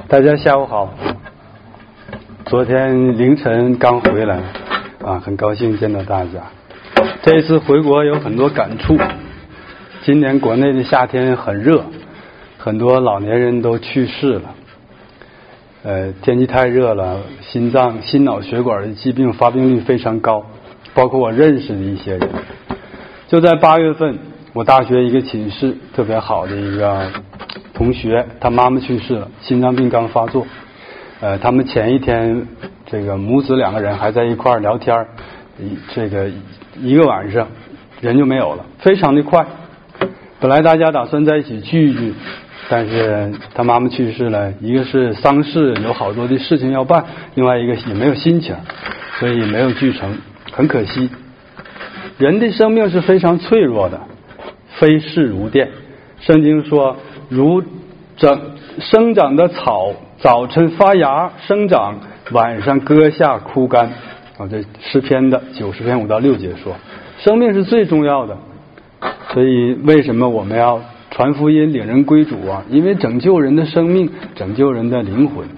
大家下午好。昨天凌晨刚回来很高兴见到大家。这次回国有很多感触。今年国内的夏天很热，很多老年人都去世了。天气太热了，心脏、心脑血管的疾病发病率非常高，包括我认识的一些人。就在8月份，我大学一个寝室特别好的一个同学，他妈妈去世了，心脏病刚发作。他们前一天这个母子2个人还在一块聊天，这个一个晚上人就没有了，非常的快。本来大家打算在一起聚一聚，但是他妈妈去世了，一个是丧事有好多的事情要办，另外一个也没有心情，所以没有聚成，很可惜。人的生命是非常脆弱的，飞逝如电。圣经说，如生长的草，早晨发芽生长，晚上割下枯干。这诗篇的90篇5到6节说，生命是最重要的。所以为什么我们要传福音领人归主因为拯救人的生命，拯救人的灵魂，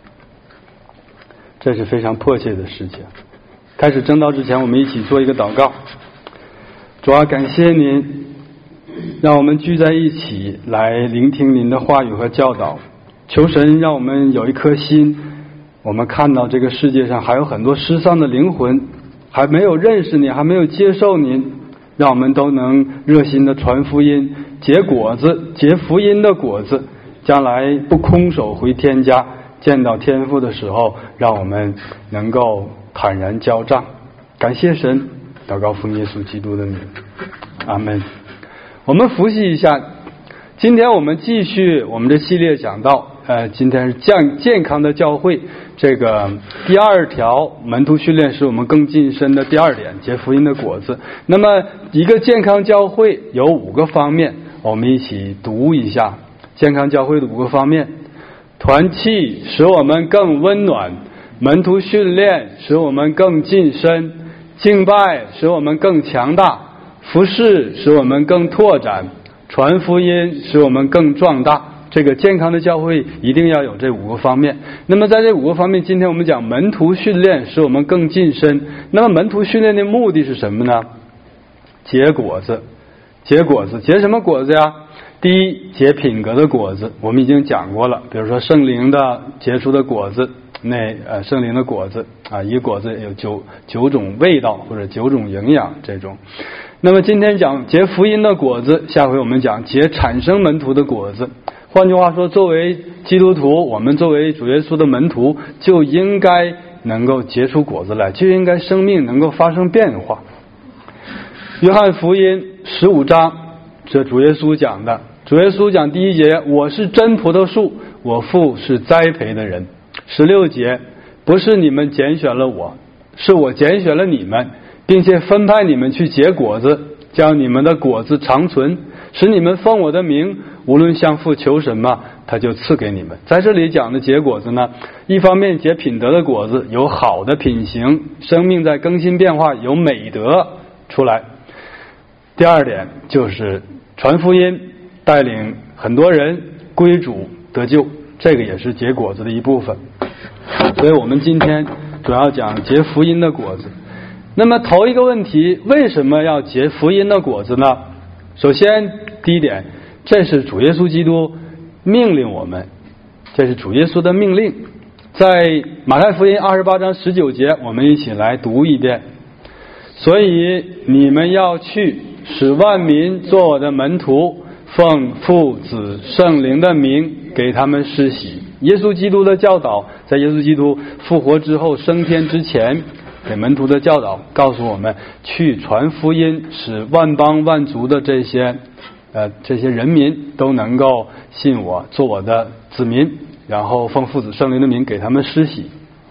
这是非常迫切的事情。开始正道之前，我们一起做一个祷告。主啊，感谢您让我们聚在一起来聆听您的话语和教导。求神让我们有一颗心，我们看到这个世界上还有很多失丧的灵魂，还没有认识您，还没有接受您，让我们都能热心的传福音，结果子，结福音的果子，将来不空手回天家，见到天父的时候，让我们能够坦然交账。感谢神，祷告奉耶稣基督的名，阿们。我们复习一下，今天我们继续我们的系列讲到，今天是健康的教会，这个第2条门徒训练使我们更近身的第2点，结福音的果子。那么一个健康教会有5个方面，我们一起读一下健康教会的5个方面。团契使我们更温暖，门徒训练使我们更近身，敬拜使我们更强大，服侍使我们更拓展，传福音使我们更壮大。这个健康的教会一定要有这5个方面。那么在这5个方面，今天我们讲门徒训练使我们更近身。那么门徒训练的目的是什么呢？结果子。结果子，结什么果子呀？第一，结品格的果子，我们已经讲过了，比如说圣灵的结出的果子，圣灵的果子一个果子有九种味道或者9种营养这种。那么今天讲结福音的果子，下回我们讲结产生门徒的果子。换句话说，作为基督徒，我们作为主耶稣的门徒，就应该能够结出果子来，就应该生命能够发生变化。约翰福音15章，这主耶稣讲的。主耶稣讲第1节，我是真葡萄树，我父是栽培的人。16节，不是你们拣选了我，是我拣选了你们，并且分派你们去结果子，将你们的果子长存，使你们奉我的名，无论向父求什么，他就赐给你们。在这里讲的结果子呢，一方面结品德的果子，有好的品行，生命在更新变化，有美德出来。第2点就是传福音，带领很多人归主得救，这个也是结果子的一部分。所以我们今天主要讲结福音的果子。那么头一个问题，为什么要结福音的果子呢？首先第1点，这是主耶稣基督命令我们，这是主耶稣的命令。在马太福音28章19节，我们一起来读一遍。所以你们要去，使万民做我的门徒，奉父子圣灵的名给他们施洗。耶稣基督的教导，在耶稣基督复活之后升天之前给门徒的教导，告诉我们去传福音，使万邦万族的这些人民都能够信我，做我的子民，然后奉父子圣灵的名给他们施洗。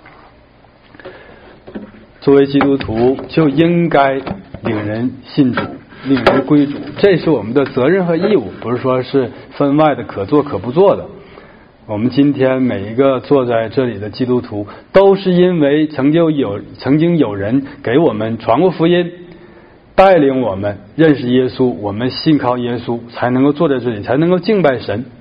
作为基督徒就应该领人信主，领人归主，这是我们的责任和义务，不是说是分外的可做可不做的。我们今天每一个坐在这里的基督徒，都是因为曾经有人给我们传过福音，带领我们认识耶稣，我们信靠耶稣，才能够坐在这里，才能够敬拜神。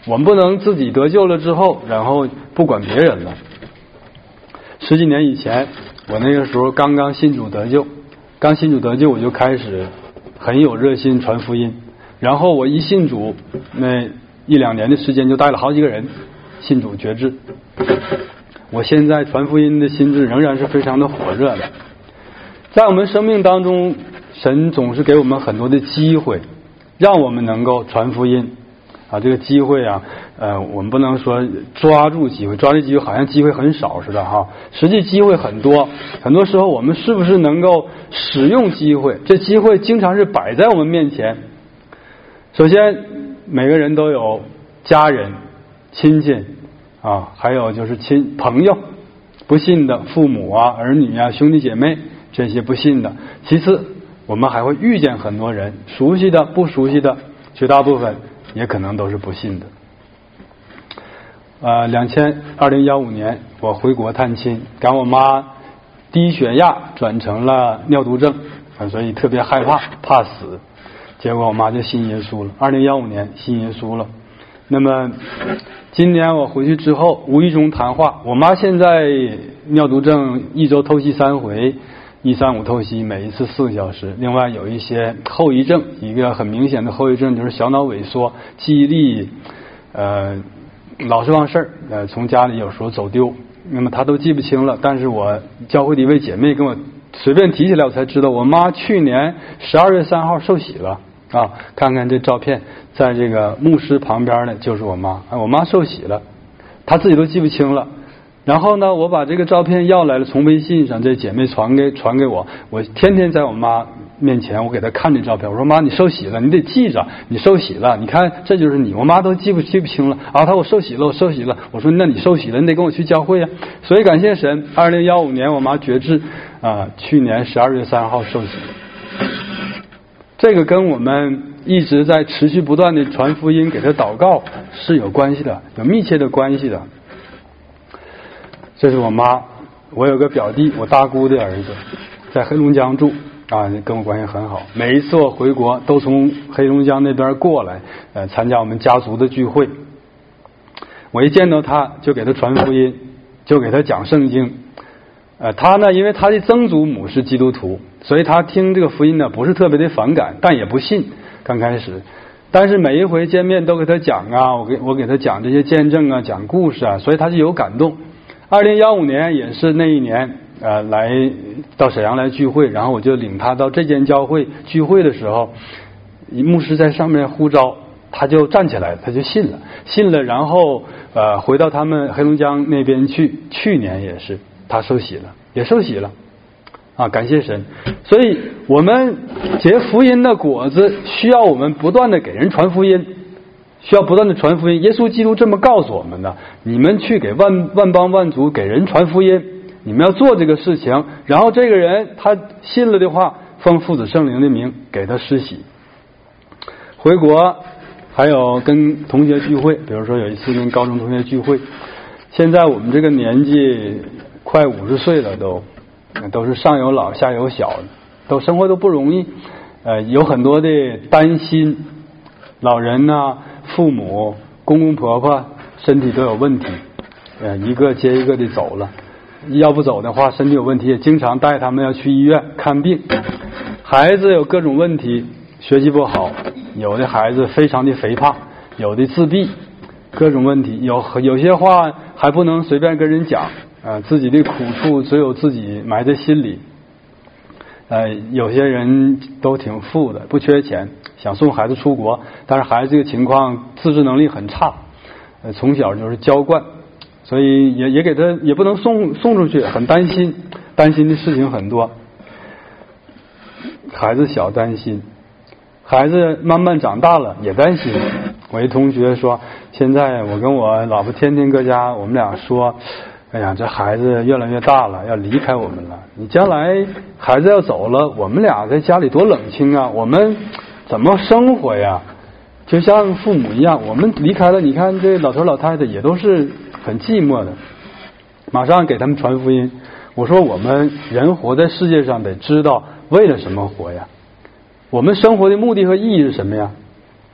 我们不能自己得救了之后，然后不管别人了。10几年以前，我那个时候刚刚信主得救，我就开始很有热心传福音。然后我一信主，那1、2年的时间就带了好几个人信主决志。我现在传福音的心智仍然是非常的火热的。在我们生命当中，神总是给我们很多的机会，让我们能够传福音啊。这个机会啊，我们不能说抓住机会，抓住机会好像机会很少似的哈。实际机会很多，很多时候我们是不是能够使用机会？这机会经常是摆在我们面前。首先，每个人都有家人、亲戚啊，还有就是朋友，不信的父母啊、儿女啊、兄弟姐妹这些不信的。其次，我们还会遇见很多人，熟悉的、不熟悉的，绝大部分也可能都是不信的。2015年我回国探亲，赶我妈低血压转成了尿毒症所以特别害怕，怕死。结果我妈就信耶稣了，2015年信耶稣了。那么今年我回去之后，无意中谈话，我妈现在尿毒症1周透析3回，135透析，每一次4个小时。另外有一些后遗症，一个很明显的后遗症就是小脑萎缩，记忆力老是忘事儿，从家里有时候走丢，那么她都记不清了。但是我教会的一位姐妹跟我随便提起来，我才知道我妈去年12月3号受洗了啊！看看这照片，在这个牧师旁边呢，就是我妈。我妈受洗了，她自己都记不清了。然后呢，我把这个照片要来了，从微信上这姐妹传给我，我天天在我妈面前，我给她看这照片。我说妈，你受洗了，你得记着，你受洗了。你看，这就是你。我妈都记不清了啊！她我受洗了，我受洗了。我说那你受洗了，你得跟我去教会啊。所以感谢神，2015年我妈决志啊，去年12月3号受洗。这个跟我们一直在持续不断的传福音给他祷告是有关系的，有密切的关系的。这是我妈，我有个表弟，我大姑的儿子，在黑龙江住啊，跟我关系很好。每一次我回国都从黑龙江那边过来参加我们家族的聚会。我一见到他就给他传福音，就给他讲圣经。他呢，因为他的曾祖母是基督徒，所以他听这个福音呢不是特别的反感，但也不信刚开始。但是每一回见面都给他讲啊，我给他讲这些见证啊，讲故事啊，所以他就有感动。2015年也是那一年来到沈阳来聚会，然后我就领他到这间教会聚会的时候，牧师在上面呼召，他就站起来，他就信了，然后回到他们黑龙江那边去。去年也是他受洗了啊，感谢神。所以我们结福音的果子需要我们不断的给人传福音，需要不断的传福音。耶稣基督这么告诉我们的，你们去给万邦万族给人传福音，你们要做这个事情。然后这个人他信了的话，奉父子圣灵的名给他施洗。回国还有跟同学聚会，比如说有一次跟高中同学聚会，现在我们这个年纪快50岁了，都是上有老下有小，都生活都不容易，有很多的担心，老人啊、父母、公公婆婆身体都有问题，一个接一个的走了，要不走的话身体有问题，也经常带他们要去医院看病。孩子有各种问题，学习不好，有的孩子非常的肥胖，有的自闭，各种问题，有些话还不能随便跟人讲，自己的苦处只有自己埋在心里。有些人都挺富的，不缺钱，想送孩子出国，但是孩子这个情况自制能力很差，从小就是娇惯，所以也给他也不能送出去，很担心的事情很多。孩子小担心，孩子慢慢长大了也担心。我一同学说，现在我跟我老婆天天搁家，我们俩说，哎呀，这孩子越来越大了，要离开我们了。你将来孩子要走了，我们俩在家里多冷清啊！我们怎么生活呀？就像父母一样，我们离开了，你看这老头老太太也都是很寂寞的。马上给他们传福音，我说我们人活在世界上得知道为了什么活呀？我们生活的目的和意义是什么呀？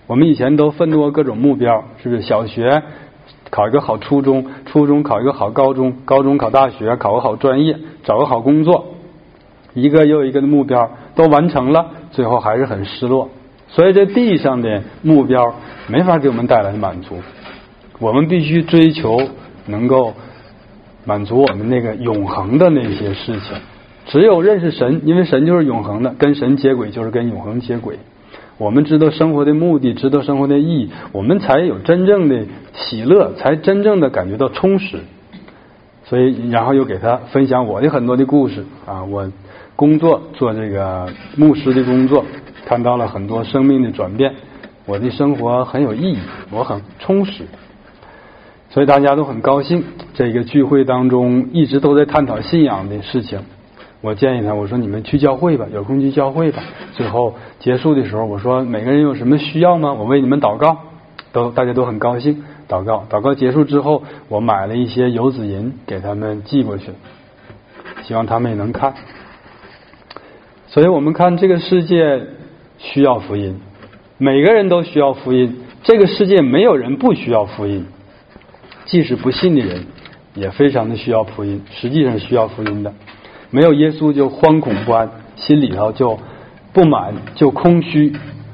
我们以前都奋斗过各种目标，是不是？小学考一个好初中，初中考一个好高中，高中考大学，考个好专业，找个好工作，一个又一个的目标都完成了，最后还是很失落。所以这地上的目标没法给我们带来满足，我们必须追求能够满足我们那个永恒的那些事情。只有认识神，因为神就是永恒的，跟神接轨就是跟永恒接轨。我们知道生活的目的，知道生活的意义，我们才有真正的喜乐，才真正的感觉到充实。所以然后又给他分享我的很多的故事啊，我工作做这个牧师的工作，看到了很多生命的转变，我的生活很有意义，我很充实，所以大家都很高兴。这个聚会当中一直都在探讨信仰的事情，我建议他，我说你们去教会吧，有空去教会吧。最后结束的时候我说每个人有什么需要吗？我为你们祷告，大家都很高兴。祷告结束之后，我买了一些游子银给他们寄过去，希望他们也能看。所以我们看这个世界需要福音，每个人都需要福音，这个世界没有人不需要福音，即使不信的人也非常的需要福音，实际上需要福音的。没有耶稣就惶恐不安，心里头就不满，就空虚。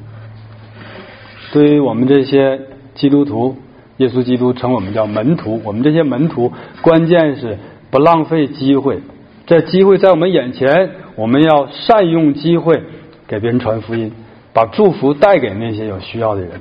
对于我们这些基督徒，耶稣基督称我们叫门徒，我们这些门徒关键是不浪费机会，这机会在我们眼前，我们要善用机会给别人传福音，把祝福带给那些有需要的人。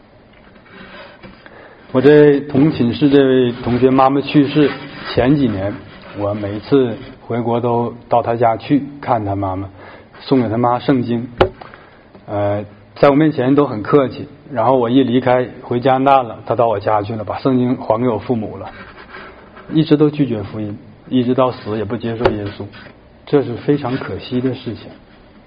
我这同寝室这位同学妈妈去世前几年，我每一次回国都到他家去看他妈妈，送给他妈圣经，在我面前都很客气，然后我一离开回加拿大了，他到我家去了，把圣经还给我父母了，一直都拒绝福音，一直到死也不接受耶稣，这是非常可惜的事情。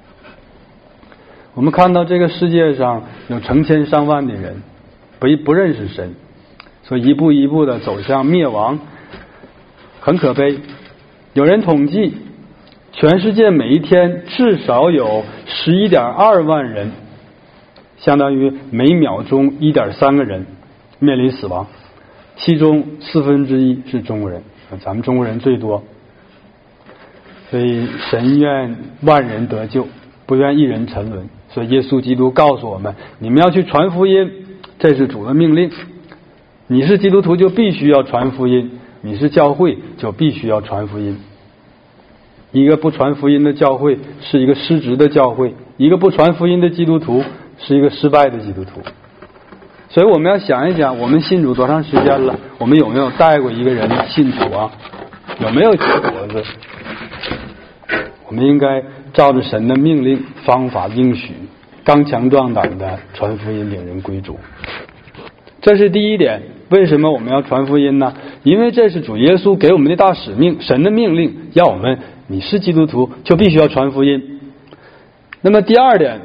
我们看到这个世界上有成千上万的人不认识神，所以一步一步的走向灭亡，很可悲。有人统计，全世界每一天至少有 11.2 万人，相当于每秒钟 1.3 个人面临死亡，其中1/4是中国人，咱们中国人最多。所以神愿万人得救，不愿一人沉沦。所以耶稣基督告诉我们，你们要去传福音，这是主的命令。你是基督徒就必须要传福音，你是教会就必须要传福音。一个不传福音的教会是一个失职的教会，一个不传福音的基督徒是一个失败的基督徒。所以我们要想一想，我们信主多长时间了？我们有没有带过一个人信主啊？有没有结果子？我们应该照着神的命令、方法、应许，刚强壮胆的传福音，领人归主。这是第一点。为什么我们要传福音呢？因为这是主耶稣给我们的大使命，神的命令要我们，你是基督徒就必须要传福音。那么第二点，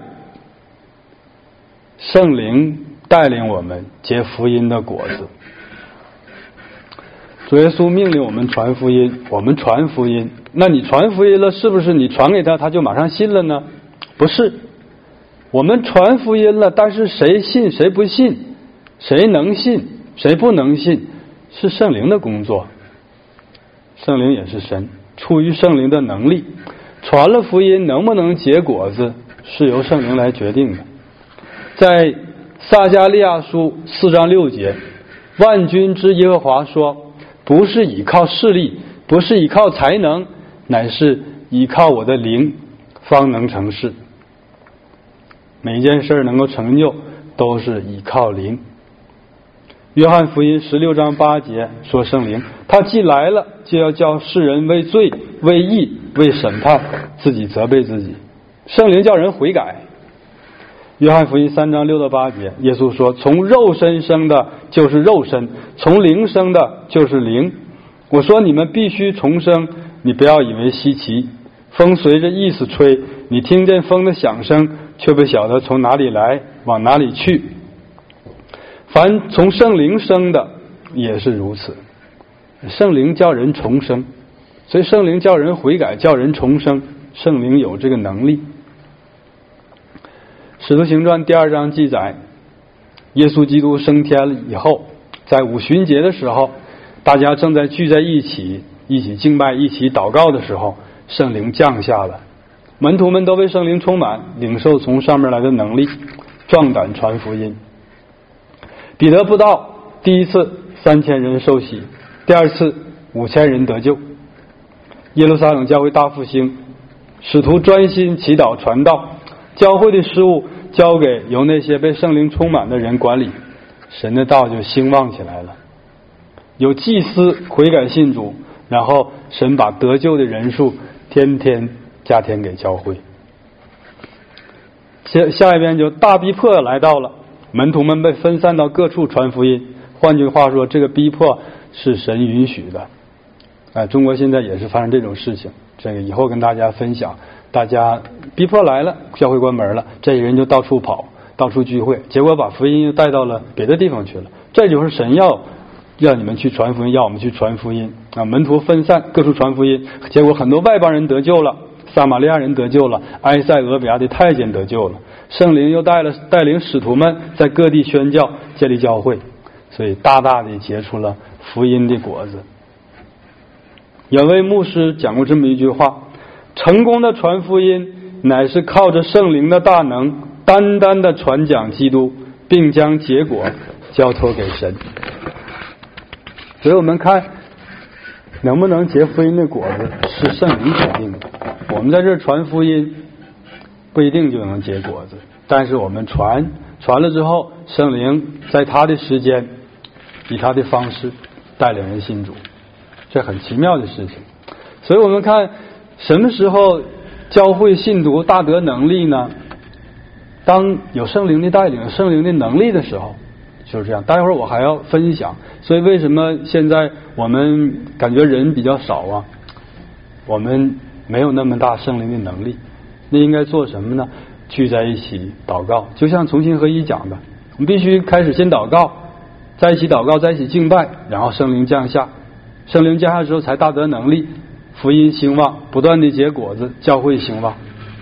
圣灵带领我们结福音的果子。主耶稣命令我们传福音，我们传福音。那你传福音了，是不是你传给他就马上信了呢？不是，我们传福音了，但是谁信谁不信，谁能信谁不能信，是圣灵的工作。圣灵也是神，出于圣灵的能力，传了福音能不能结果子，是由圣灵来决定的。在撒迦利亚书4章6节，万军之耶和华说，不是倚靠势力，不是倚靠才能，乃是倚靠我的灵，方能成事。每一件事能够成就，都是倚靠灵。约翰福音16章8节说，圣灵他既来了，就要叫世人为罪、为义、为审判，自己责备自己。圣灵叫人悔改。约翰福音3章6到8节，耶稣说，从肉身生的就是肉身，从灵生的就是灵。我说你们必须重生，你不要以为稀奇。风随着意思吹，你听见风的响声，却不晓得从哪里来，往哪里去。凡从圣灵生的也是如此。圣灵叫人重生，所以圣灵叫人悔改，叫人重生，圣灵有这个能力。使徒行传第2章记载， 耶稣基督升天了以后，在五旬节的时候，大家正在聚在一起敬拜，一起祷告的时候，圣灵降下了，门徒们都被圣灵充满，领受从上面来的能力，壮胆传福音。彼得布道，第一次3000人受洗，第二次5000人得救。耶路撒冷教会大复兴，使徒专心祈祷传道，教会的事务交给由那些被圣灵充满的人管理，神的道就兴旺起来了。有祭司悔改信主，然后神把得救的人数天天加添给教会。下一边就大逼迫来到了，门徒们被分散到各处传福音。换句话说，这个逼迫是神允许的。中国现在也是发生这种事情，这个以后跟大家分享。大家逼迫来了，教会关门了，这些人就到处跑，到处聚会，结果把福音又带到了别的地方去了。这就是神要你们去传福音，要我们去传福音啊！门徒分散，各处传福音，结果很多外邦人得救了，撒玛利亚人得救了，埃塞俄比亚的太监得救了，圣灵又带领使徒们在各地宣教，建立教会，所以大大的结出了福音的果子。有位牧师讲过这么一句话：成功的传福音乃是靠着圣灵的大能，单单的传讲基督，并将结果交托给神。所以我们看能不能结福音的果子是圣灵决定的。我们在这传福音不一定就能结果子，但是我们传了之后，圣灵在他的时间以他的方式带领人信主，这很奇妙的事情。所以我们看什么时候教会信徒大得能力呢？当有圣灵的带领，圣灵的能力的时候，就是这样。待会儿我还要分享，所以为什么现在我们感觉人比较少啊？我们没有那么大圣灵的能力，那应该做什么呢？聚在一起祷告，就像重新合一讲的，我们必须开始先祷告，在一起祷告，在一起敬拜，然后圣灵降下，圣灵降下之后才大得能力，福音兴旺，不断的结果子，教会兴旺。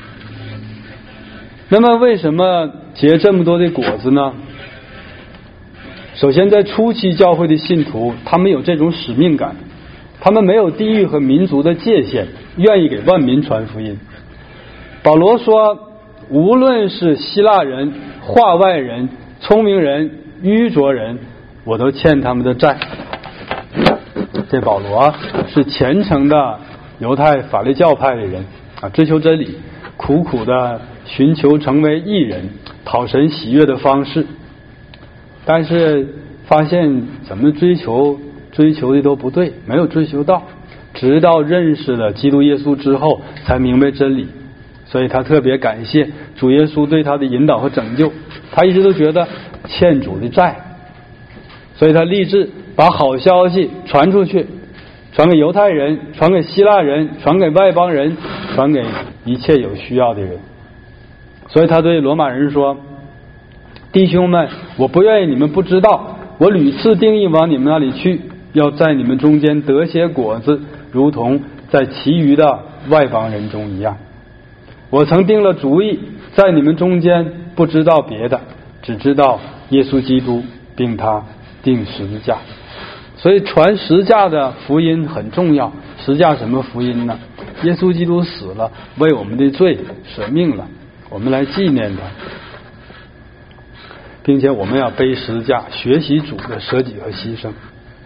那么为什么结这么多的果子呢？首先在初期教会的信徒，他们有这种使命感，他们没有地域和民族的界限，愿意给万民传福音。保罗说，无论是希腊人、化外人、聪明人、愚拙人，我都欠他们的债。这保罗是虔诚的犹太法利教派的人啊，追求真理，苦苦的寻求成为义人，讨神喜悦的方式。但是发现怎么追求的都不对，没有追求到，直到认识了基督耶稣之后才明白真理。所以他特别感谢主耶稣对他的引导和拯救，他一直都觉得欠主的债，所以他立志把好消息传出去，传给犹太人，传给希腊人，传给外邦人，传给一切有需要的人。所以他对罗马人说，弟兄们，我不愿意你们不知道，我屡次定义往你们那里去，要在你们中间得些果子，如同在其余的外邦人中一样。我曾定了主意，在你们中间不知道别的，只知道耶稣基督，并他钉十字架。所以传十字架的福音很重要。十字架什么福音呢？耶稣基督死了，为我们的罪舍命了，我们来纪念他，并且我们要背十字架，学习主的舍己和牺牲。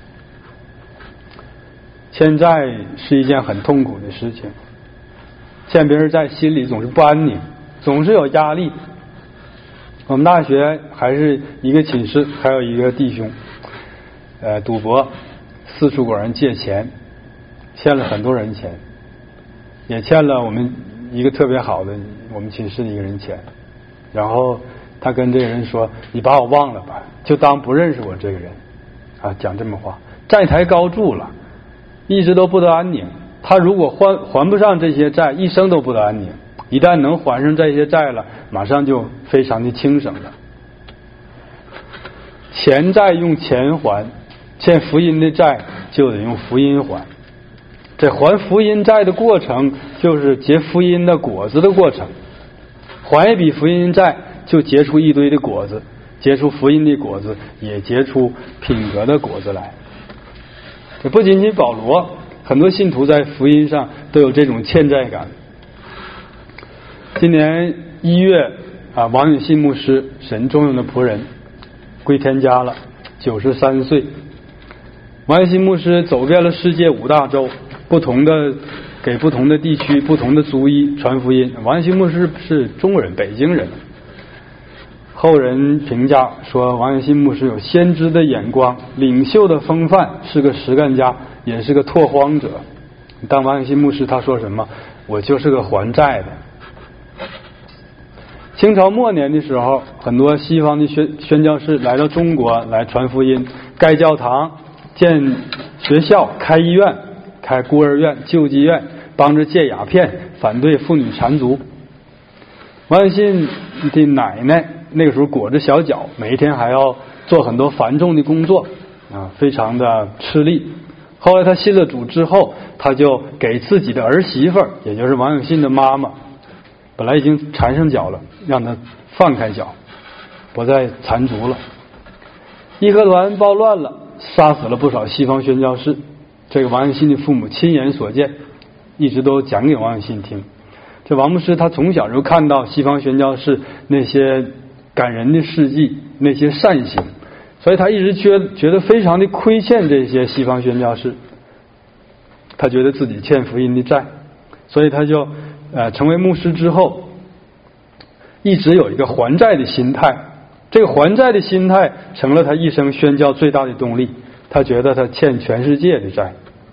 欠债是一件很痛苦的事情，欠别人债心里总是不安宁，总是有压力。我们大学还是一个寝室，还有一个弟兄赌博，四处管人借钱，欠了很多人钱，也欠了我们一个特别好的我们寝室的一个人钱。然后他跟这个人说，你把我忘了吧，就当不认识我这个人啊，讲这么话。债台高筑了，一直都不得安宁。他如果还不上这些债，一生都不得安宁。一旦能还上这些债了，马上就非常的轻省了。钱债用钱还，欠福音的债就得用福音还。这还福音债的过程，就是结福音的果子的过程。还一笔福音债，就结出一堆的果子， 结出福音的果子，也结出品格的果子来。这不仅仅保罗，很多信徒在福音上都有这种欠债感。今年1月王永信牧师，神重用的仆人，归天家了，93岁。王永信牧师走遍了世界5大洲，给不同的地区、不同的族裔传福音。王永信牧师是中国人，北京人。后人评价说，王永信牧师有先知的眼光，领袖的风范，是个实干家，也是个拓荒者。但王永信牧师他说什么？我就是个还债的。清朝末年的时候，很多西方的宣教士来到中国来传福音，盖教堂、建学校、开医院、开孤儿院、救济院，帮着戒鸦片，反对妇女缠足。王永信的奶奶那个时候裹着小脚，每一天还要做很多繁重的工作非常的吃力。后来他信了主之后，他就给自己的儿媳妇，也就是王永信的妈妈，本来已经缠上脚了，让他放开脚，不再缠足了。义和团暴乱了，杀死了不少西方宣教士，这个王永信的父母亲眼所见，一直都讲给王永信听。这王牧师他从小就看到西方宣教士那些感人的事迹，那些善行，所以他一直觉得非常的亏欠这些西方宣教士，他觉得自己欠福音的债，所以他就成为牧师之后，一直有一个还债的心态。这个还债的心态成了他一生宣教最大的动力。他觉得他欠全世界的债。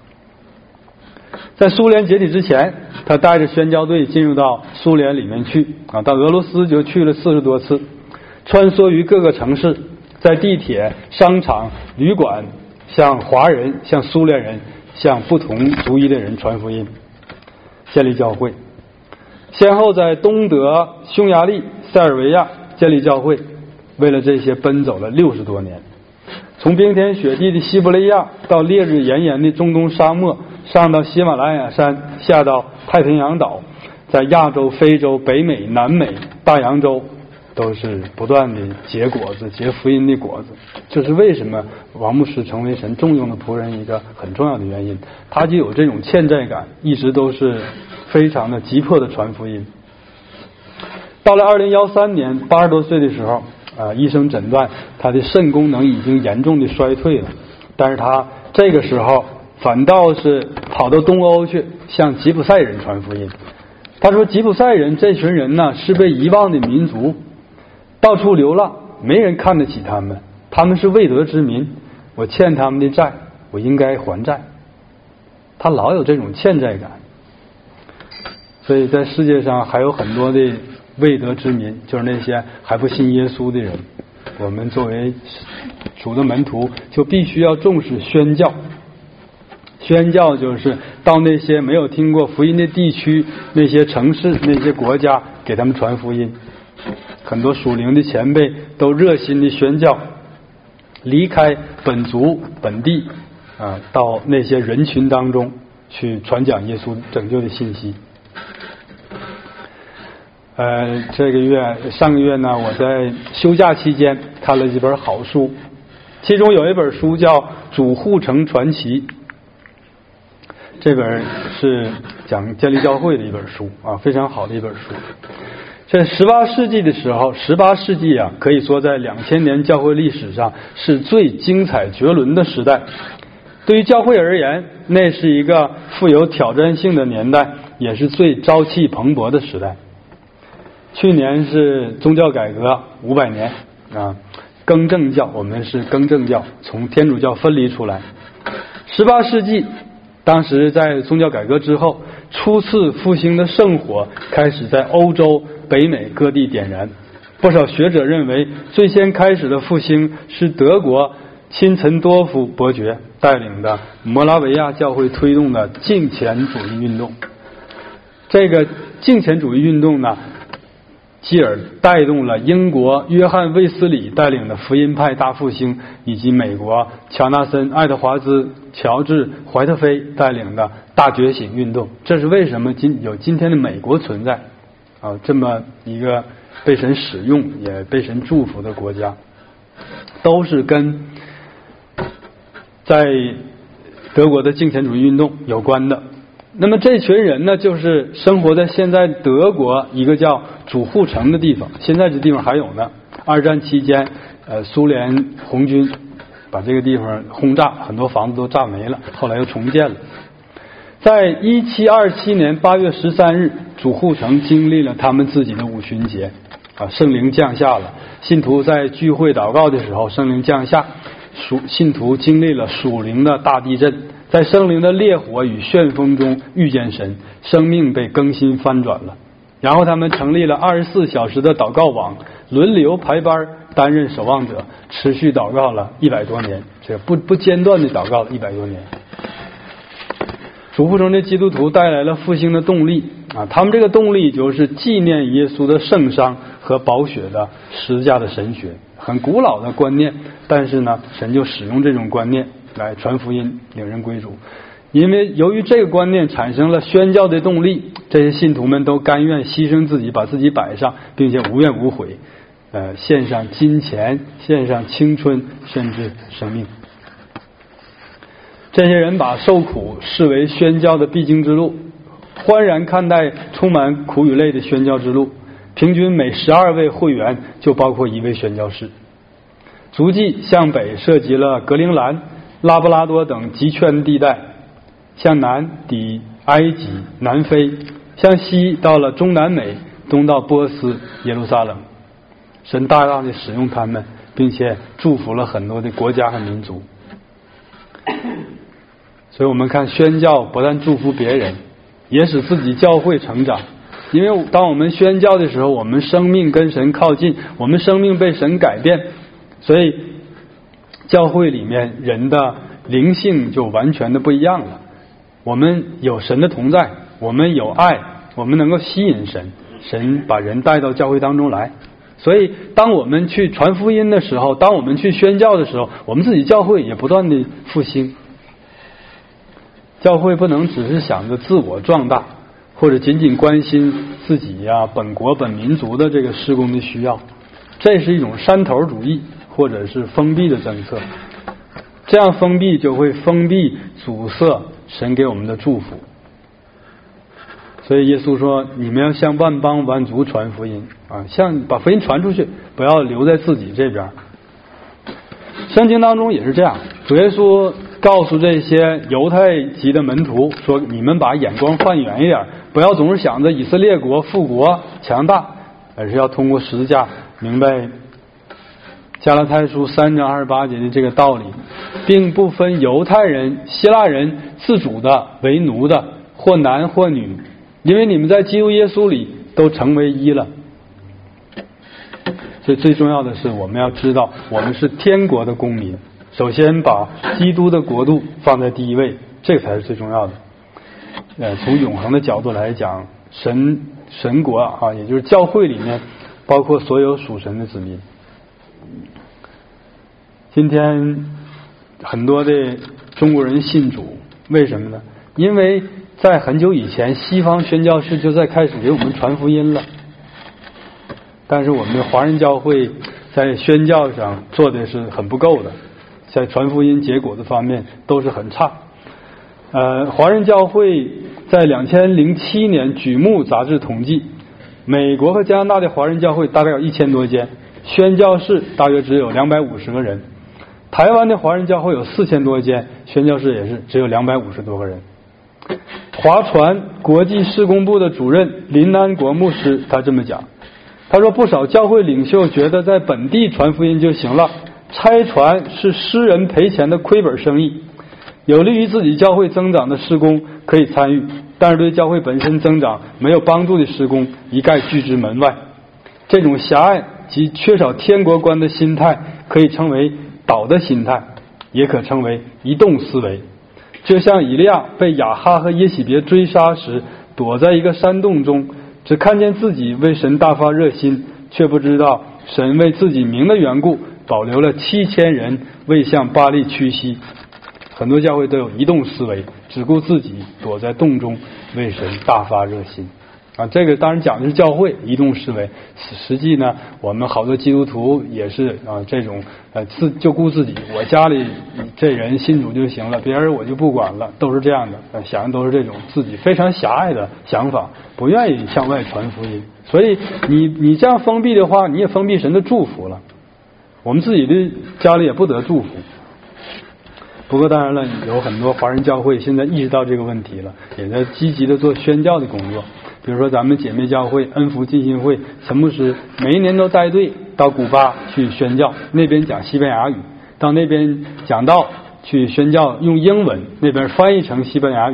在苏联解体之前，他带着宣教队进入到苏联里面去到俄罗斯就去了40多次，穿梭于各个城市，在地铁、商场、旅馆，向华人、向苏联人、向不同族裔的人传福音，建立教会。先后在东德、匈牙利、塞尔维亚建立教会，为了这些奔走了60多年。从冰天雪地的西伯利亚到烈日炎炎的中东沙漠，上到喜马拉雅山，下到太平洋岛，在亚洲、非洲、北美、南美、大洋洲，都是不断的结果子，结福音的果子。这是为什么王牧师成为神重用的仆人一个很重要的原因。他就有这种欠债感，一直都是非常的急迫的传福音。到了2013年，80多岁的时候医生诊断他的肾功能已经严重的衰退了，但是他这个时候反倒是跑到东欧去向吉普赛人传福音。他说吉普赛人这群人呢是被遗忘的民族，到处流浪，没人看得起他们，他们是未得之民，我欠他们的债，我应该还债。他老有这种欠债感。所以在世界上还有很多的未得之民，就是那些还不信耶稣的人。我们作为主的门徒，就必须要重视宣教。宣教就是到那些没有听过福音的地区、那些城市、那些国家，给他们传福音。很多属灵的前辈都热心的宣教，离开本族本地到那些人群当中去传讲耶稣拯救的信息。上个月呢，我在休假期间看了几本好书，其中有一本书叫《主护城传奇》，这本是讲建立教会的一本书非常好的一本书。这18世纪的时候，18世纪可以说在2000年教会历史上是最精彩绝伦的时代。对于教会而言，那是一个富有挑战性的年代，也是最朝气蓬勃的时代。去年是宗教改革500年更正教，我们是更正教，从天主教分离出来。18世纪，当时在宗教改革之后，初次复兴的圣火开始在欧洲、北美各地点燃。不少学者认为，最先开始的复兴是德国钦岑多夫伯爵带领的摩拉维亚教会推动的敬虔主义运动。这个敬虔主义运动呢，继而带动了英国约翰卫斯理带领的福音派大复兴，以及美国乔纳森、爱德华兹、乔治、怀特菲带领的大觉醒运动。这是为什么有今天的美国存在这么一个被神使用也被神祝福的国家。 都是跟在德国的敬虔主义运动有关的。那么这群人呢，就是生活在现在德国一个叫主护城的地方，现在这地方还有呢。二战期间，苏联红军把这个地方轰炸，很多房子都炸没了，后来又重建了。在1727年8月13日，主护城经历了他们自己的五旬节，圣灵降下了。信徒在聚会祷告的时候，圣灵降下，信徒经历了属灵的大地震，在圣灵的烈火与旋风中遇见神，生命被更新翻转了。然后他们成立了24小时的祷告网，轮流排班担任守望者，持续祷告了100多年，这不间断的祷告了100多年。主护城的基督徒带来了复兴的动力他们这个动力就是纪念耶稣的圣伤和宝血的十字架的神学，很古老的观念，但是呢，神就使用这种观念来传福音，领人归主。因为由于这个观念产生了宣教的动力，这些信徒们都甘愿牺牲自己，把自己摆上，并且无怨无悔，献上金钱，献上青春，甚至生命。这些人把受苦视为宣教的必经之路，欢然看待充满苦与泪的宣教之路。平均每12位会员就包括1位宣教士。足迹向北涉及了格陵兰、拉布拉多等极圈地带，向南抵埃及、南非，向西到了中南美，东到波斯、耶路撒冷。神大大的使用他们，并且祝福了很多的国家和民族。所以我们看宣教不但祝福别人，也使自己教会成长。因为当我们宣教的时候，我们生命跟神靠近，我们生命被神改变，所以教会里面人的灵性就完全的不一样了。我们有神的同在，我们有爱，我们能够吸引神，神把人带到教会当中来。所以当我们去传福音的时候，当我们去宣教的时候，我们自己教会也不断的复兴。教会不能只是想着自我壮大，或者仅仅关心自己本国本民族的这个事工的需要，这是一种山头主义或者是封闭的政策。这样封闭就会封闭阻塞神给我们的祝福。所以耶稣说，你们要向万邦万族传福音把福音传出去，不要留在自己这边。圣经当中也是这样，主耶稣告诉这些犹太籍的门徒说，你们把眼光放远一点，不要总是想着以色列国复国强大，而是要通过十字架明白加拉太书3章28节的这个道理，并不分犹太人、希腊人，自主的为奴的，或男或女，因为你们在基督耶稣里都成为一了。所以最重要的是，我们要知道我们是天国的公民，首先把基督的国度放在第一位，这个才是最重要的。从永恒的角度来讲，神国也就是教会里面包括所有属神的子民。今天很多的中国人信主，为什么呢？因为在很久以前，西方宣教士就在开始给我们传福音了，但是我们的华人教会在宣教上做的是很不够的，在传福音结果的方面都是很差。华人教会在2007年举目杂志统计，美国和加拿大的华人教会大概有1000多间，宣教士大约只有250个人。台湾的华人教会有4000多间，宣教士也是只有250多个人。华传国际事工部的主任林安国牧师他这么讲，他说不少教会领袖觉得在本地传福音就行了，差传是私人赔钱的亏本生意，有利于自己教会增长的事工可以参与，但是对教会本身增长没有帮助的事工一概拒之门外。这种狭隘及缺少天国观的心态可以称为倒的心态，也可称为移动思维。就像以利亚被亚哈和耶洗别追杀时，躲在一个山洞中，只看见自己为神大发热心，却不知道神为自己名的缘故保留了7000人未向巴力屈膝。很多教会都有移动思维，只顾自己躲在洞中为神大发热心。 这个当然讲的是教会移动思维，实际呢，我们好多基督徒也是这种就顾自己，我家里这人信主就行了，别人我就不管了，都是这样的，想的都是这种自己非常狭隘的想法，不愿意向外传福音。所以你这样封闭的话，你也封闭神的祝福了，我们自己的家里也不得祝福。不过当然了，有很多华人教会现在意识到这个问题了，也在积极的做宣教的工作。比如说咱们姐妹教会恩福浸信会陈牧师每一年都带队到古巴去宣教，那边讲西班牙语，到那边讲道去宣教，用英文，那边翻译成西班牙语。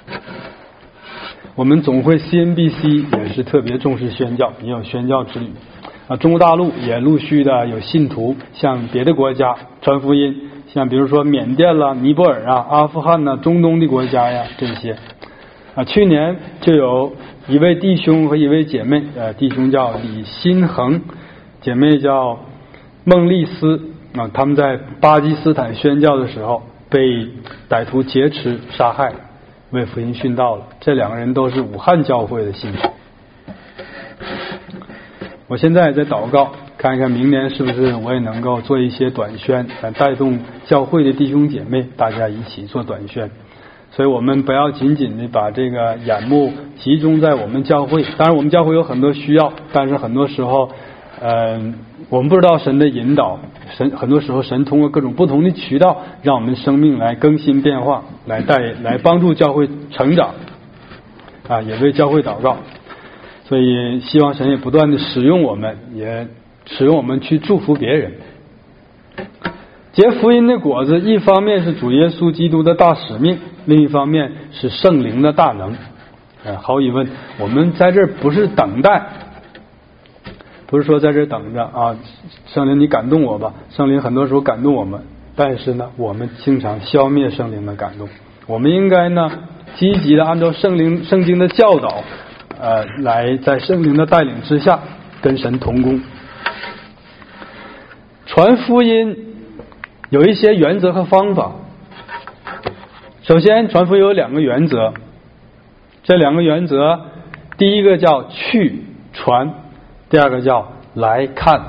我们总会 CNBC 也是特别重视宣教，也有宣教之旅中国大陆也陆续的有信徒向别的国家传福音，像比如说缅甸啦、尼泊尔阿富汗中东的国家呀，这些去年就有一位弟兄和一位姐妹，弟兄叫李新恒，姐妹叫孟丽丝他们在巴基斯坦宣教的时候被歹徒劫持杀害，为福音殉道了。这两个人都是武汉教会的信徒。我现在在祷告，看一看明年是不是我也能够做一些短宣，带动教会的弟兄姐妹大家一起做短宣。所以我们不要仅仅的把这个眼目集中在我们教会，当然我们教会有很多需要，但是很多时候我们不知道神的引导，很多时候神通过各种不同的渠道让我们生命来更新变化，来帮助教会成长也为教会祷告。所以希望神也不断的使用我们，也使用我们去祝福别人。结福音的果子，一方面是主耶稣基督的大使命，另一方面是圣灵的大能。毫无疑问，我们在这儿不是等待，不是说在这儿等着圣灵你感动我吧，圣灵很多时候感动我们，但是呢，我们经常消灭圣灵的感动。我们应该呢，积极的按照圣经的教导，来在圣灵的带领之下跟神同工。传福音有一些原则和方法。首先传福音有两个原则，这两个原则，第一个叫去传，第二个叫来看。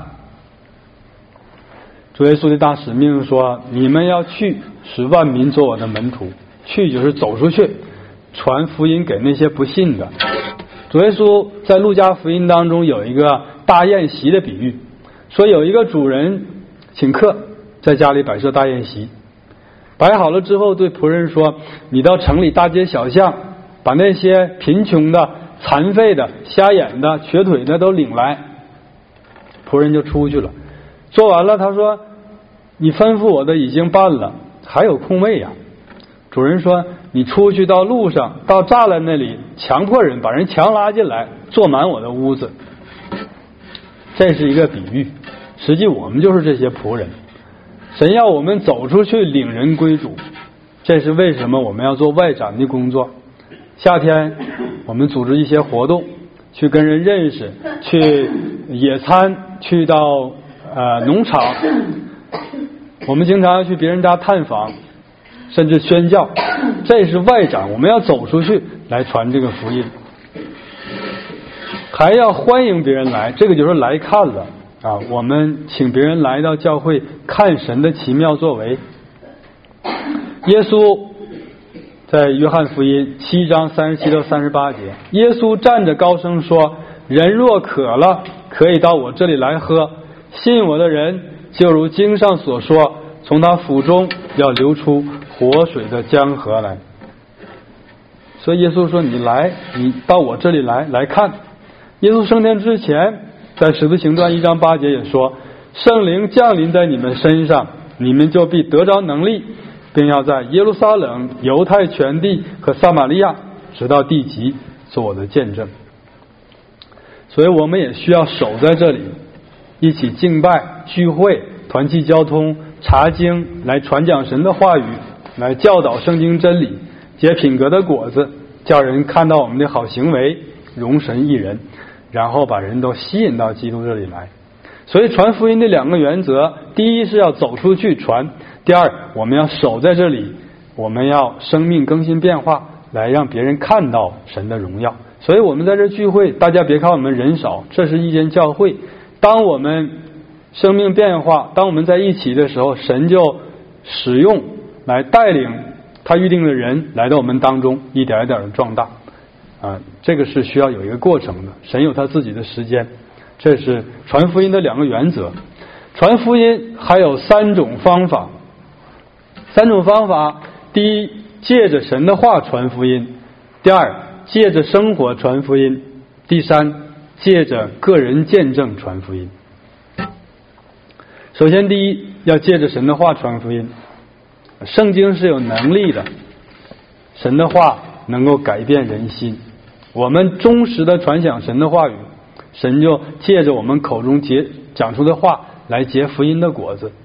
主耶稣的大使命说，你们要去使万民做我的门徒。去就是走出去传福音给那些不信的。主耶稣在路加福音当中有一个大宴席的比喻，说有一个主人请客，在家里摆设大宴席，摆好了之后对仆人说，你到城里大街小巷把那些贫穷的、残废的、瞎眼的、瘸腿的都领来。仆人就出去了，做完了他说，你吩咐我的已经办了，还有空位呀。主人说，你出去到路上到栅栏那里，强迫人把人强拉进来，坐满我的屋子。这是一个比喻，实际我们就是这些仆人。神要我们走出去领人归主，这是为什么我们要做外展的工作。夏天我们组织一些活动，去跟人认识，去野餐，去到农场，我们经常要去别人家探访，甚至宣教，这是外展，我们要走出去来传这个福音，还要欢迎别人来，这个就是来看了我们请别人来到教会看神的奇妙作为。耶稣在约翰福音7章37到38节，耶稣站着高声说，人若渴了，可以到我这里来喝，信我的人就如经上所说，从他腹中要流出活水的江河来。所以耶稣说，你来，你到我这里来看。耶稣升天之前，在使徒行传1章8节也说，圣灵降临在你们身上，你们就必得着能力，并要在耶路撒冷、犹太全地和撒玛利亚直到地极做我的见证。所以我们也需要守在这里，一起敬拜、聚会、团契交通、查经，来传讲神的话语，来教导圣经真理，结品格的果子，叫人看到我们的好行为，荣神益人，然后把人都吸引到基督这里来。所以传福音的两个原则，第一是要走出去传，第二我们要守在这里，我们要生命更新变化，来让别人看到神的荣耀。 所以我们在这聚会，大家别看我们人少，这是一间教会。当我们生命变化，当我们在一起的时候，神就使用来带领他预定的人来到我们当中，一点一点的壮大。这个是需要有一个过程的，神有他自己的时间。这是传福音的2个原则。传福音还有3种方法。3种方法：第一，借着神的话传福音；第二，借着生活传福音；第三，借着个人见证传福音。首先，第一，要借着神的话传福音。圣经是有能力的，神的话能够改变人心。我们忠实的传讲神的话语，神就借着我们口中讲出的话来结福音的果子。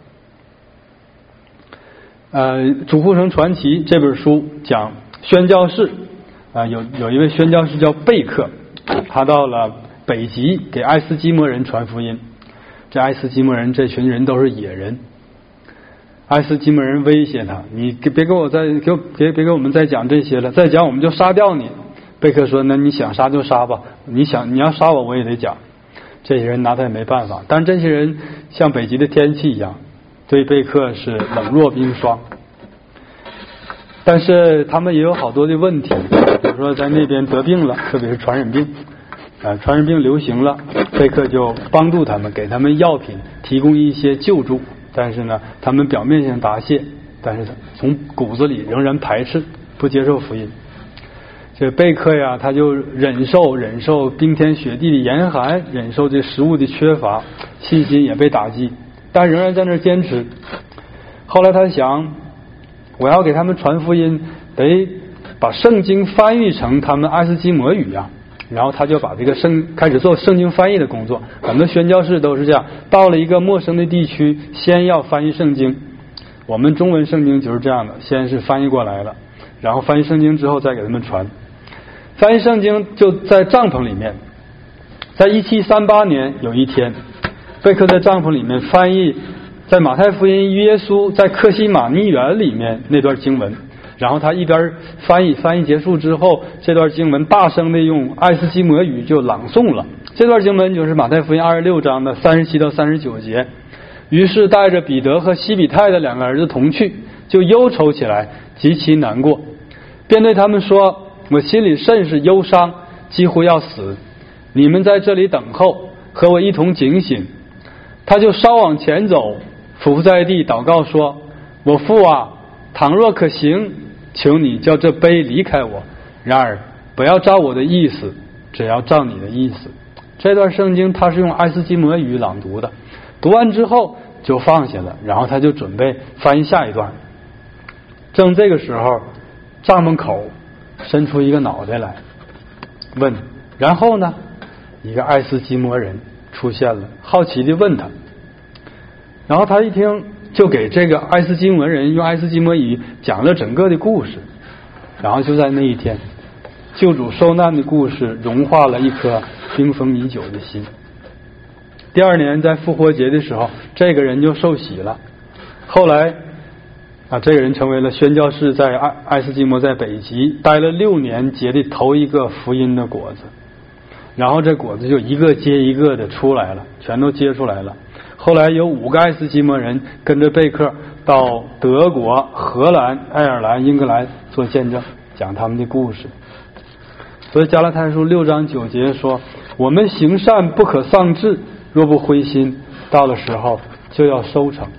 主护城传奇这本书讲宣教士，有一位宣教士叫贝克，他到了北极给爱斯基摩人传福音。这爱斯基摩人这群人都是野人，爱斯基摩人威胁他：你别给我们再讲这些了，再讲我们就杀掉你。贝克说：那你想杀就杀吧，你要杀我也得讲。这些人拿他也没办法，但这些人像北极的天气一样，对贝克是冷若冰霜。但是他们也有好多的问题，比如说在那边得病了，特别是传染病，传染病流行了，贝克就帮助他们，给他们药品，提供一些救助。但是呢，他们表面上答谢，但是从骨子里仍然排斥，不接受福音。这贝克呀，他就忍受冰天雪地的严寒，忍受这食物的缺乏，信心也被打击，但仍然在那儿坚持。后来他想，我要给他们传福音，得把圣经翻译成他们爱斯基摩语啊。然后他就把这个开始做圣经翻译的工作。很多宣教士都是这样，到了一个陌生的地区，先要翻译圣经。我们中文圣经就是这样的，先是翻译过来了，然后翻译圣经之后再给他们传。翻译圣经就在帐篷里面。在1738年有一天，贝克在帐篷里面翻译在马太福音耶稣在客西马尼园里面那段经文。然后他一边翻译结束之后，这段经文大声的用爱斯基摩语就朗诵了。这段经文就是马太福音26章的37到39节。于是带着彼得和西比泰的2个儿子同去，就忧愁起来，极其难过，便对他们说：我心里甚是忧伤，几乎要死，你们在这里等候，和我一同警醒。他就稍往前走，俯伏在地祷告说：我父啊，倘若可行，求你叫这杯离开我，然而不要照我的意思，只要照你的意思。这段圣经他是用爱斯基摩语朗读的，读完之后就放下了，然后他就准备翻译下一段。正这个时候，帐篷口伸出一个脑袋来，问：然后呢？一个爱斯基摩人出现了，好奇地问他。然后他一听，就给这个爱斯基摩人用爱斯基摩语讲了整个的故事。然后就在那一天，救主受难的故事融化了一颗冰封已久的心。第2年在复活节的时候，这个人就受洗了。后来这个人成为了宣教士，在爱斯基摩在北极待了6年，结的头一个福音的果子。然后这果子就一个接一个的出来了，全都结出来了。后来有5个爱斯基摩人跟着贝克到德国、荷兰、爱尔兰、英格兰做见证，讲他们的故事。所以加拉太书6章9节说：我们行善不可丧志，若不灰心，到了时候就要收成。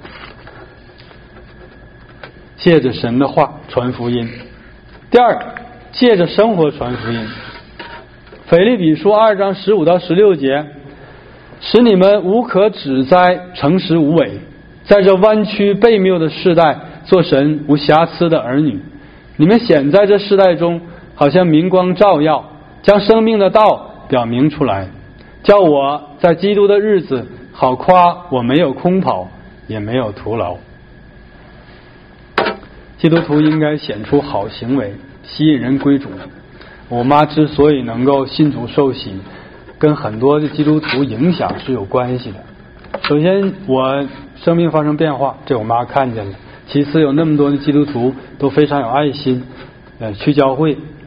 借着神的话传福音。第2，借着生活传福音。腓立比书2章15到16节：使你们无可指摘，诚实无伪，在这弯曲悖谬的世代，做神无瑕疵的儿女。你们显在这世代中，好像明光照耀，将生命的道表明出来，叫我在基督的日子好夸我没有空跑，也没有徒劳。基督徒应该显出好行为，吸引人归主。我妈之所以能够信主受洗，跟很多的基督徒影响是有关系的。首先我生命发生变化，这我妈看见了。其次有那么多的基督徒都非常有爱心，去教会，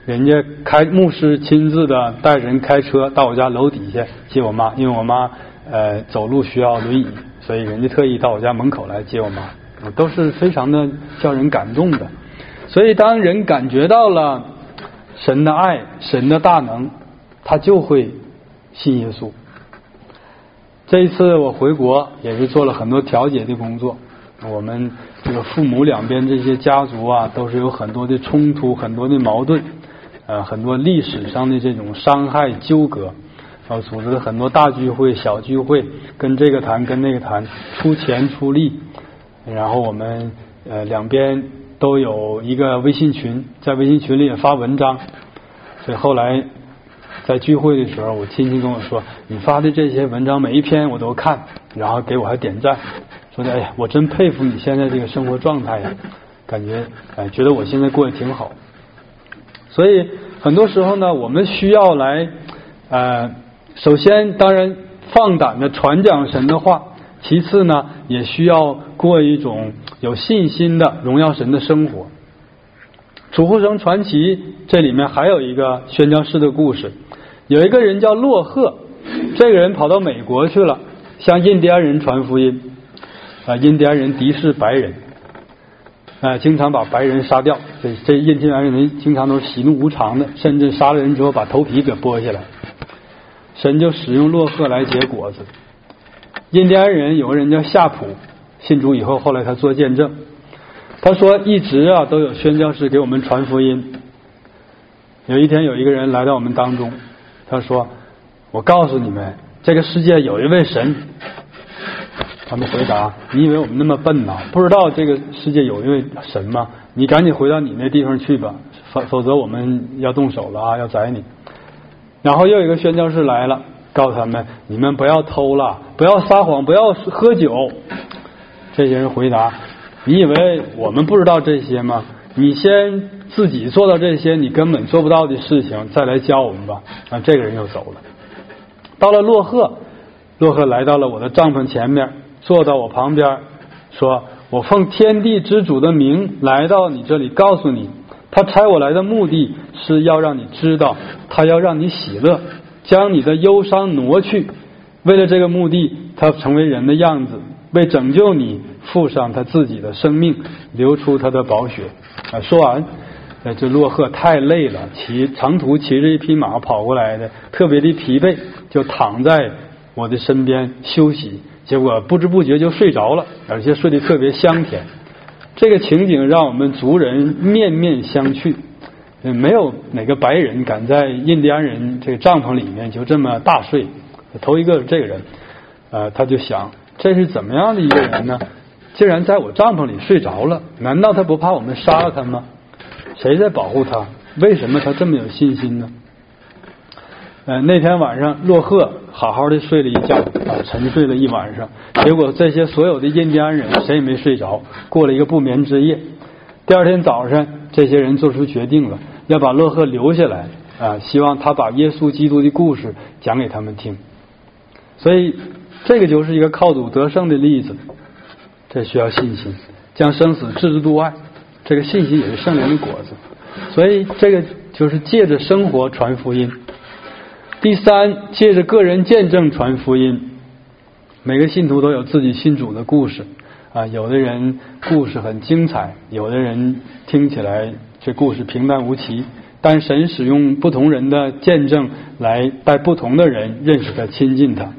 人家牧师亲自的带人开车到我家楼底下接我妈，因为我妈走路需要轮椅，所以人家特意到我家门口来接我妈，都是非常的叫人感动的。所以当人感觉到了神的爱、神的大能，他就会信耶稣。这一次我回国也是做了很多调解的工作，我们这个父母两边这些家族啊，都是有很多的冲突、很多的矛盾，很多历史上的这种伤害纠葛，然后组织了很多大聚会、小聚会，跟这个谈跟那个谈，出钱出力，然后我们两边都有一个微信群，在微信群里也发文章，所以后来在聚会的时候，我亲戚跟我说，你发的这些文章每一篇我都看，然后给我还点赞，说的哎呀，我真佩服你现在这个生活状态呀，感觉觉得我现在过得挺好。所以很多时候呢，我们需要来首先当然放胆的传讲神的话，其次呢也需要过一种有信心的荣耀神的生活。主护城传奇这里面还有一个宣教士的故事，有一个人叫洛赫，这个人跑到美国去了，向印第安人传福音，印第安人敌视白人，经常把白人杀掉，这印第安人经常都是喜怒无常的，甚至杀了人之后把头皮给剥下来。神就使用洛赫来结果子。印第安人有个人叫夏普，信主以后，后来他做见证，他说一直都有宣教士给我们传福音。有一天有一个人来到我们当中，他说，我告诉你们，这个世界有一位神。他们回答，你以为我们那么笨吗？不知道这个世界有一位神吗？你赶紧回到你那地方去吧，否则我们要动手了要宰你。然后又有一个宣教士来了，告诉他们，你们不要偷了，不要撒谎，不要喝酒。这些人回答，你以为我们不知道这些吗？你先自己做到这些你根本做不到的事情，再来教我们吧。这个人又走了。到了洛赫来到了我的帐篷前面，坐到我旁边，说，我奉天地之主的名来到你这里，告诉你，他差我来的目的是要让你知道，他要让你喜乐，将你的忧伤挪去。为了这个目的，他成为人的样子，为拯救你付上他自己的生命，流出他的宝血。说完，这洛赫太累了，长途骑着一匹马跑过来的，特别的疲惫，就躺在我的身边休息，结果不知不觉就睡着了，而且睡得特别香甜。这个情景让我们族人面面相觑，没有哪个白人敢在印第安人这个帐篷里面就这么大睡。头一个这个人他就想，这是怎么样的一个人呢？竟然在我帐篷里睡着了，难道他不怕我们杀了他吗？谁在保护他？为什么他这么有信心呢？那天晚上洛赫好好的睡了一觉沉睡了一晚上，结果这些所有的印第安人谁也没睡着，过了一个不眠之夜。第二天早上，这些人做出决定了，要把洛赫留下来希望他把耶稣基督的故事讲给他们听。所以这个就是一个靠主得胜的例子，这需要信心，将生死置之度外，这个信心也是圣灵的果子。所以这个就是借着生活传福音。第三，借着个人见证传福音。每个信徒都有自己信主的故事有的人故事很精彩，有的人听起来这故事平淡无奇，但神使用不同人的见证来带不同的人认识他、亲近他。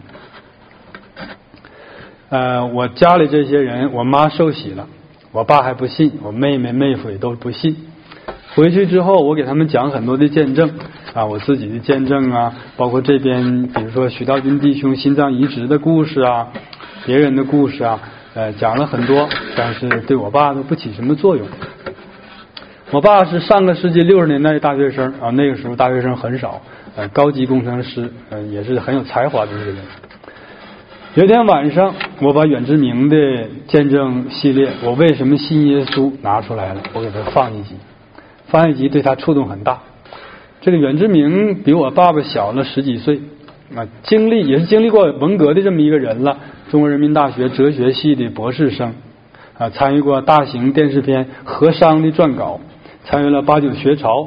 我家里这些人，我妈受洗了，我爸还不信，我妹妹妹夫也都不信。回去之后，我给他们讲很多的见证我自己的见证包括这边比如说许道军弟兄心脏移植的故事别人的故事讲了很多，但是对我爸都不起什么作用。我爸是上个世纪60年代的大学生那个时候大学生很少高级工程师也是很有才华的一个人。有一天晚上，我把远志明的见证系列我为什么信耶稣拿出来了，我给他放一集对他触动很大。这个远志明比我爸爸小了10几岁也是经历过文革的这么一个人了，中国人民大学哲学系的博士生参与过大型电视片《和商》的撰稿，参与了89学潮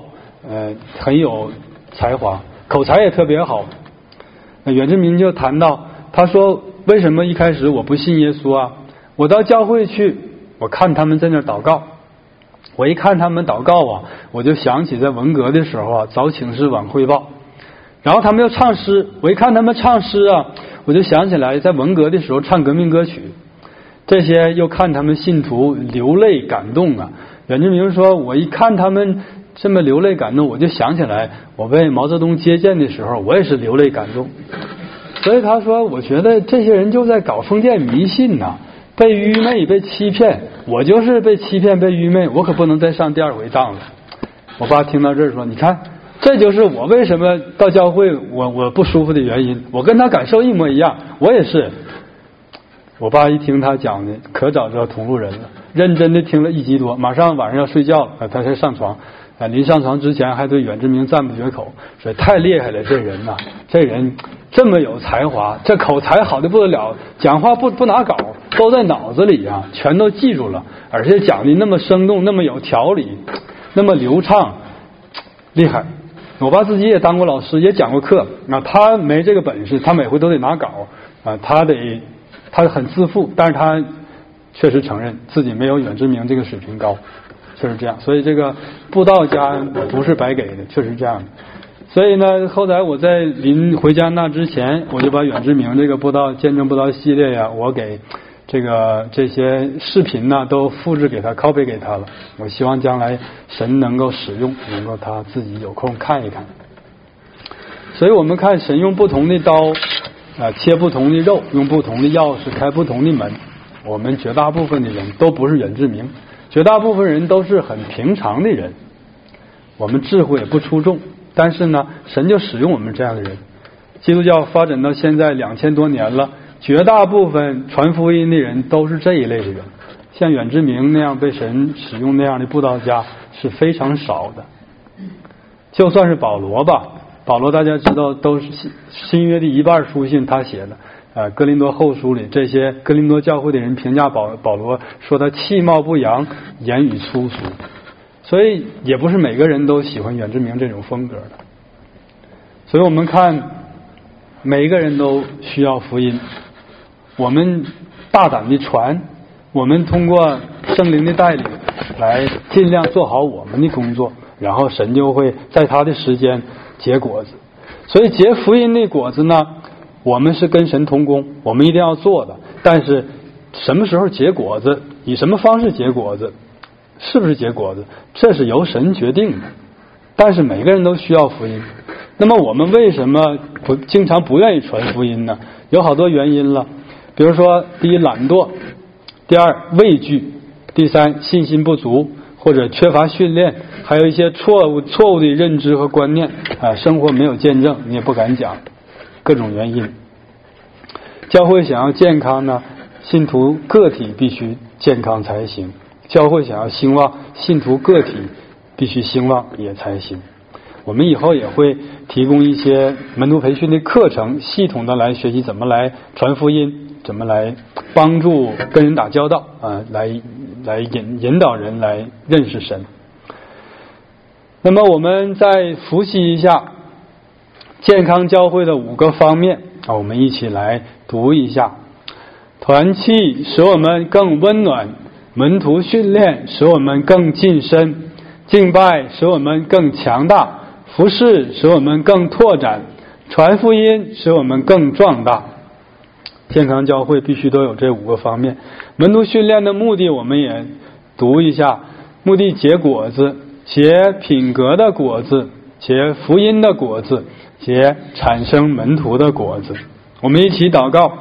很有才华，口才也特别好。阮志明就谈到，他说为什么一开始我不信耶稣啊？我到教会去，我看他们在那祷告，我一看他们祷告啊，我就想起在文革的时候啊，早请示晚汇报，然后他们又唱诗，我一看他们唱诗啊，我就想起来在文革的时候唱革命歌曲，这些又看他们信徒流泪感动啊。阮志明说，我一看他们这么流泪感动，我就想起来我被毛泽东接见的时候，我也是流泪感动。所以他说，我觉得这些人就在搞封建迷信呐，被愚昧被欺骗，我就是被欺骗被愚昧，我可不能再上第二回当了。我爸听到这儿说，你看这就是我为什么到教会我不舒服的原因，我跟他感受一模一样，我也是。我爸一听他讲的，可早知道同路人了，认真的听了1集多，马上晚上要睡觉了，他才上床。临上床之前还对阮志明赞不绝口，说太厉害了，这人呐，这人这么有才华，这口才好的不得了，讲话不拿稿，都在脑子里啊，全都记住了，而且讲的那么生动，那么有条理，那么流畅，厉害。我爸自己也当过老师，也讲过课，他没这个本事，他每回都得拿稿啊，他很自负，但是他确实承认自己没有阮志明这个水平高，确实这样。所以这个布道家不是白给的，确实这样的。所以呢，后来我在临回加拿大之前，我就把阮志明这个布道见证布道系列呀，我给这些视频呢都复制给他 copy 给他了。我希望将来神能够使用，能够他自己有空看一看。所以我们看神用不同的刀切不同的肉，用不同的钥匙开不同的门。我们绝大部分的人都不是阮志明，绝大部分人都是很平常的人，我们智慧也不出众，但是呢，神就使用我们这样的人。基督教发展到现在2000多年了，绝大部分传福音的人都是这一类的人，像阮志明那样被神使用那样的布道家是非常少的。就算是保罗吧，保罗大家知道都是新约的一半书信他写的，哥林多后书里这些哥林多教会的人评价保罗说他气貌不扬，言语粗俗，所以也不是每个人都喜欢阮志明这种风格的。所以我们看每一个人都需要福音，我们大胆的传，我们通过圣灵的带领来尽量做好我们的工作，然后神就会在他的时间结果子。所以结福音的果子呢，我们是跟神同工，我们一定要做的，但是什么时候结果子，以什么方式结果子，是不是结果子，这是由神决定的。但是每个人都需要福音。那么我们为什么经常不愿意传福音呢？有好多原因了，比如说第一懒惰，第二畏惧，第三信心不足或者缺乏训练，还有一些错误的认知和观念生活没有见证，你也不敢讲，各种原因。教会想要健康呢，信徒个体必须健康才行，教会想要兴旺，信徒个体必须兴旺也才行。我们以后也会提供一些门徒培训的课程，系统的来学习怎么来传福音，怎么来帮助跟人打交道来引导人来认识神。那么我们再复习一下健康教会的5个方面我们一起来读一下。团契使我们更温暖，门徒训练使我们更近身，敬拜使我们更强大，服事使我们更拓展，传福音使我们更壮大。健康教会必须都有这5个方面。门徒训练的目的我们也读一下，目的结果子，结品格的果子，结福音的果子，结产生门徒的果子。我们一起祷告。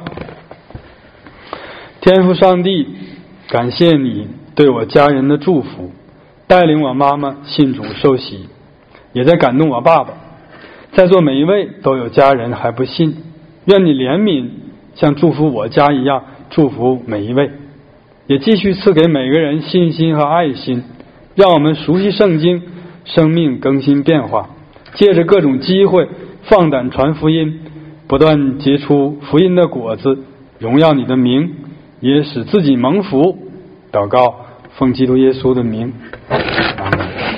天父上帝，感谢你对我家人的祝福，带领我妈妈信主受洗，也在感动我爸爸。在座每一位都有家人还不信，愿你怜悯，像祝福我家一样祝福每一位，也继续赐给每个人信心和爱心，让我们熟悉圣经，生命更新变化，借着各种机会放胆传福音，不断结出福音的果子，荣耀你的名，也使自己蒙福。祷告奉基督耶稣的名，阿们。